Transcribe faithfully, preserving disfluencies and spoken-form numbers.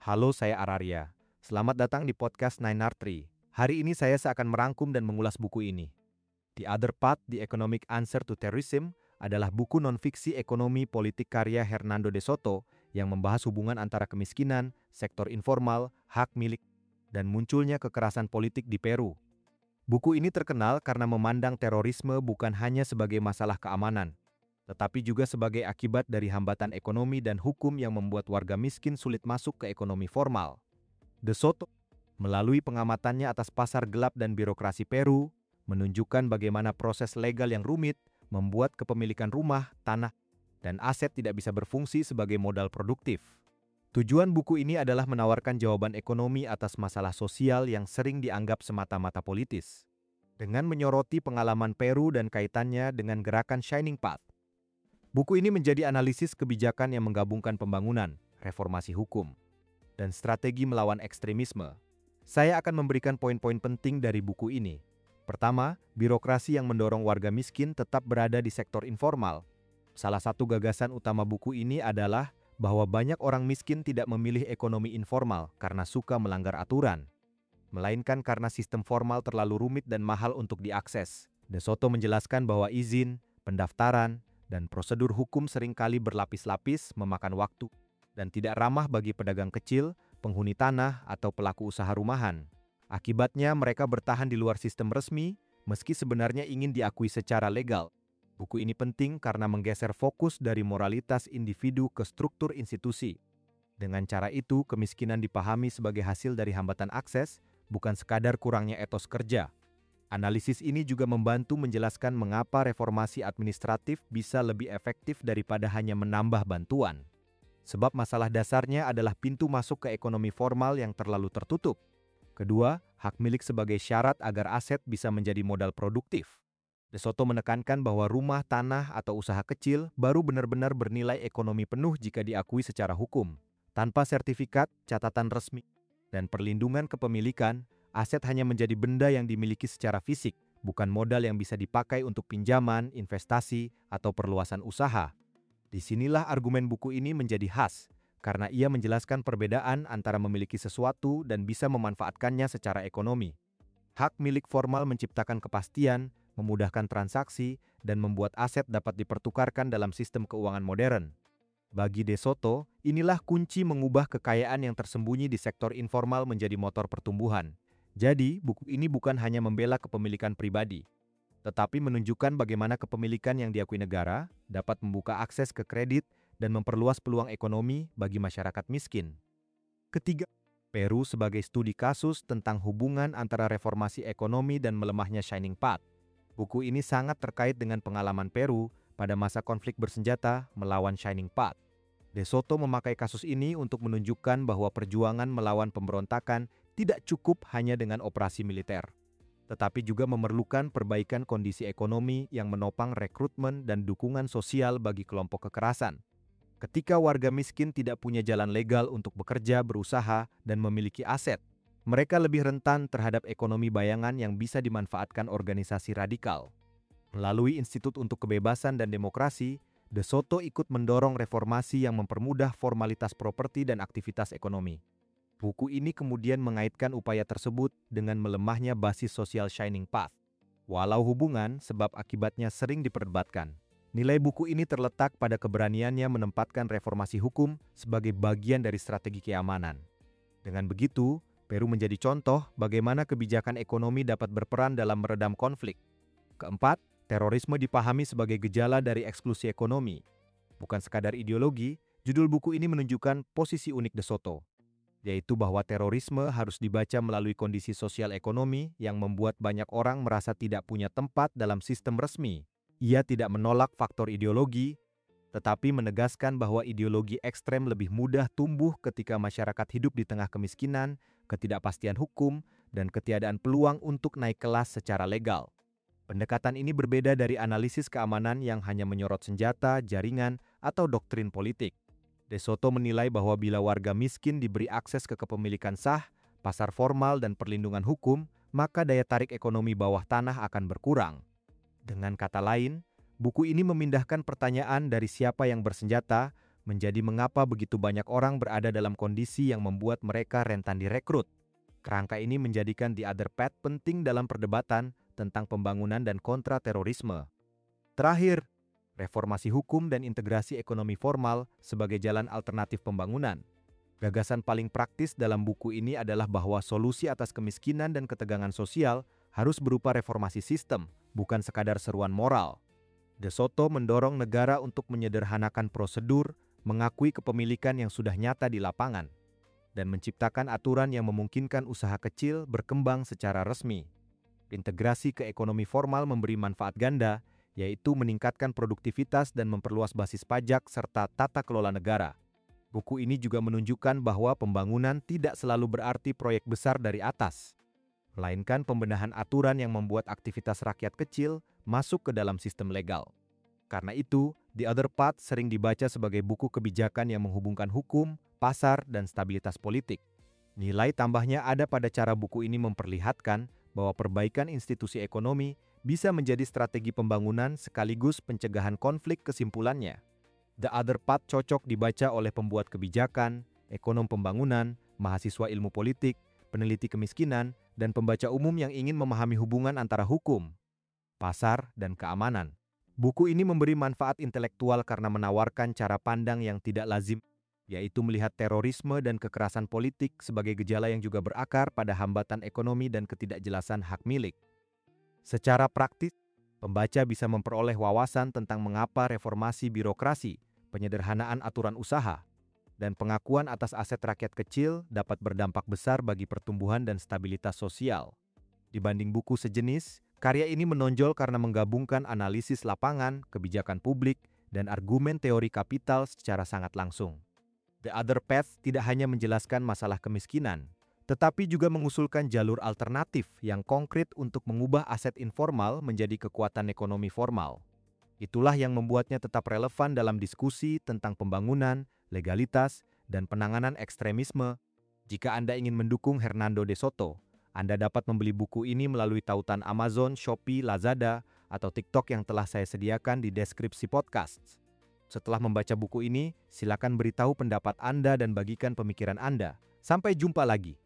Halo, saya Araria. Selamat datang di podcast Nine R Tree. Hari ini saya seakan merangkum dan mengulas buku ini. The Other Path, The Economic Answer to Terrorism adalah buku non-fiksi ekonomi politik karya Hernando de Soto yang membahas hubungan antara kemiskinan, sektor informal, hak milik, dan munculnya kekerasan politik di Peru. Buku ini terkenal karena memandang terorisme bukan hanya sebagai masalah keamanan, tetapi juga sebagai akibat dari hambatan ekonomi dan hukum yang membuat warga miskin sulit masuk ke ekonomi formal. De Soto, melalui pengamatannya atas pasar gelap dan birokrasi Peru, menunjukkan bagaimana proses legal yang rumit membuat kepemilikan rumah, tanah, dan aset tidak bisa berfungsi sebagai modal produktif. Tujuan buku ini adalah menawarkan jawaban ekonomi atas masalah sosial yang sering dianggap semata-mata politis, dengan menyoroti pengalaman Peru dan kaitannya dengan gerakan Shining Path. Buku ini menjadi analisis kebijakan yang menggabungkan pembangunan, reformasi hukum, dan strategi melawan ekstremisme. Saya akan memberikan poin-poin penting dari buku ini. Pertama, birokrasi yang mendorong warga miskin tetap berada di sektor informal. Salah satu gagasan utama buku ini adalah bahwa banyak orang miskin tidak memilih ekonomi informal karena suka melanggar aturan, melainkan karena sistem formal terlalu rumit dan mahal untuk diakses. De Soto menjelaskan bahwa izin, pendaftaran, dan prosedur hukum seringkali berlapis-lapis, memakan waktu, dan tidak ramah bagi pedagang kecil, penghuni tanah, atau pelaku usaha rumahan. Akibatnya mereka bertahan di luar sistem resmi, meski sebenarnya ingin diakui secara legal. Buku ini penting karena menggeser fokus dari moralitas individu ke struktur institusi. Dengan cara itu, kemiskinan dipahami sebagai hasil dari hambatan akses, bukan sekadar kurangnya etos kerja. Analisis ini juga membantu menjelaskan mengapa reformasi administratif bisa lebih efektif daripada hanya menambah bantuan. Sebab masalah dasarnya adalah pintu masuk ke ekonomi formal yang terlalu tertutup. Kedua, hak milik sebagai syarat agar aset bisa menjadi modal produktif. De Soto menekankan bahwa rumah, tanah, atau usaha kecil baru benar-benar bernilai ekonomi penuh jika diakui secara hukum. Tanpa sertifikat, catatan resmi, dan perlindungan kepemilikan, aset hanya menjadi benda yang dimiliki secara fisik, bukan modal yang bisa dipakai untuk pinjaman, investasi, atau perluasan usaha. Disinilah argumen buku ini menjadi khas, karena ia menjelaskan perbedaan antara memiliki sesuatu dan bisa memanfaatkannya secara ekonomi. Hak milik formal menciptakan kepastian, memudahkan transaksi, dan membuat aset dapat dipertukarkan dalam sistem keuangan modern. Bagi De Soto, inilah kunci mengubah kekayaan yang tersembunyi di sektor informal menjadi motor pertumbuhan. Jadi, buku ini bukan hanya membela kepemilikan pribadi, tetapi menunjukkan bagaimana kepemilikan yang diakui negara dapat membuka akses ke kredit dan memperluas peluang ekonomi bagi masyarakat miskin. Ketiga, Peru sebagai studi kasus tentang hubungan antara reformasi ekonomi dan melemahnya Shining Path. Buku ini sangat terkait dengan pengalaman Peru pada masa konflik bersenjata melawan Shining Path. De Soto memakai kasus ini untuk menunjukkan bahwa perjuangan melawan pemberontakan tidak cukup hanya dengan operasi militer, tetapi juga memerlukan perbaikan kondisi ekonomi yang menopang rekrutmen dan dukungan sosial bagi kelompok kekerasan. Ketika warga miskin tidak punya jalan legal untuk bekerja, berusaha, dan memiliki aset, mereka lebih rentan terhadap ekonomi bayangan yang bisa dimanfaatkan organisasi radikal. Melalui Institut untuk Kebebasan dan Demokrasi, De Soto ikut mendorong reformasi yang mempermudah formalitas properti dan aktivitas ekonomi. Buku ini kemudian mengaitkan upaya tersebut dengan melemahnya basis sosial Shining Path. Walau hubungan sebab akibatnya sering diperdebatkan, nilai buku ini terletak pada keberaniannya menempatkan reformasi hukum sebagai bagian dari strategi keamanan. Dengan begitu, Peru menjadi contoh bagaimana kebijakan ekonomi dapat berperan dalam meredam konflik. Keempat, terorisme dipahami sebagai gejala dari eksklusi ekonomi. Bukan sekadar ideologi, judul buku ini menunjukkan posisi unik De Soto, yaitu bahwa terorisme harus dibaca melalui kondisi sosial ekonomi yang membuat banyak orang merasa tidak punya tempat dalam sistem resmi. Ia tidak menolak faktor ideologi, tetapi menegaskan bahwa ideologi ekstrem lebih mudah tumbuh ketika masyarakat hidup di tengah kemiskinan, ketidakpastian hukum, dan ketiadaan peluang untuk naik kelas secara legal. Pendekatan ini berbeda dari analisis keamanan yang hanya menyorot senjata, jaringan, atau doktrin politik. De Soto menilai bahwa bila warga miskin diberi akses ke kepemilikan sah, pasar formal, dan perlindungan hukum, maka daya tarik ekonomi bawah tanah akan berkurang. Dengan kata lain, buku ini memindahkan pertanyaan dari siapa yang bersenjata menjadi mengapa begitu banyak orang berada dalam kondisi yang membuat mereka rentan direkrut. Kerangka ini menjadikan The Other Path penting dalam perdebatan tentang pembangunan dan kontra terorisme. Terakhir, reformasi hukum dan integrasi ekonomi formal sebagai jalan alternatif pembangunan. Gagasan paling praktis dalam buku ini adalah bahwa solusi atas kemiskinan dan ketegangan sosial harus berupa reformasi sistem, bukan sekadar seruan moral. De Soto mendorong negara untuk menyederhanakan prosedur, mengakui kepemilikan yang sudah nyata di lapangan, dan menciptakan aturan yang memungkinkan usaha kecil berkembang secara resmi. Integrasi ke ekonomi formal memberi manfaat ganda, yaitu meningkatkan produktivitas dan memperluas basis pajak serta tata kelola negara. Buku ini juga menunjukkan bahwa pembangunan tidak selalu berarti proyek besar dari atas, melainkan pembenahan aturan yang membuat aktivitas rakyat kecil masuk ke dalam sistem legal. Karena itu, The Other Path sering dibaca sebagai buku kebijakan yang menghubungkan hukum, pasar, dan stabilitas politik. Nilai tambahnya ada pada cara buku ini memperlihatkan bahwa perbaikan institusi ekonomi bisa menjadi strategi pembangunan sekaligus pencegahan konflik. Kesimpulannya, The Other Path cocok dibaca oleh pembuat kebijakan, ekonom pembangunan, mahasiswa ilmu politik, peneliti kemiskinan, dan pembaca umum yang ingin memahami hubungan antara hukum, pasar, dan keamanan. Buku ini memberi manfaat intelektual karena menawarkan cara pandang yang tidak lazim, yaitu melihat terorisme dan kekerasan politik sebagai gejala yang juga berakar pada hambatan ekonomi dan ketidakjelasan hak milik. Secara praktis, pembaca bisa memperoleh wawasan tentang mengapa reformasi birokrasi, penyederhanaan aturan usaha, dan pengakuan atas aset rakyat kecil dapat berdampak besar bagi pertumbuhan dan stabilitas sosial. Dibanding buku sejenis, karya ini menonjol karena menggabungkan analisis lapangan, kebijakan publik, dan argumen teori kapital secara sangat langsung. The Other Path tidak hanya menjelaskan masalah kemiskinan, tetapi juga mengusulkan jalur alternatif yang konkret untuk mengubah aset informal menjadi kekuatan ekonomi formal. Itulah yang membuatnya tetap relevan dalam diskusi tentang pembangunan, legalitas, dan penanganan ekstremisme. Jika Anda ingin mendukung Hernando de Soto, Anda dapat membeli buku ini melalui tautan Amazon, Shopee, Lazada, atau TikTok yang telah saya sediakan di deskripsi podcast. Setelah membaca buku ini, silakan beritahu pendapat Anda dan bagikan pemikiran Anda. Sampai jumpa lagi.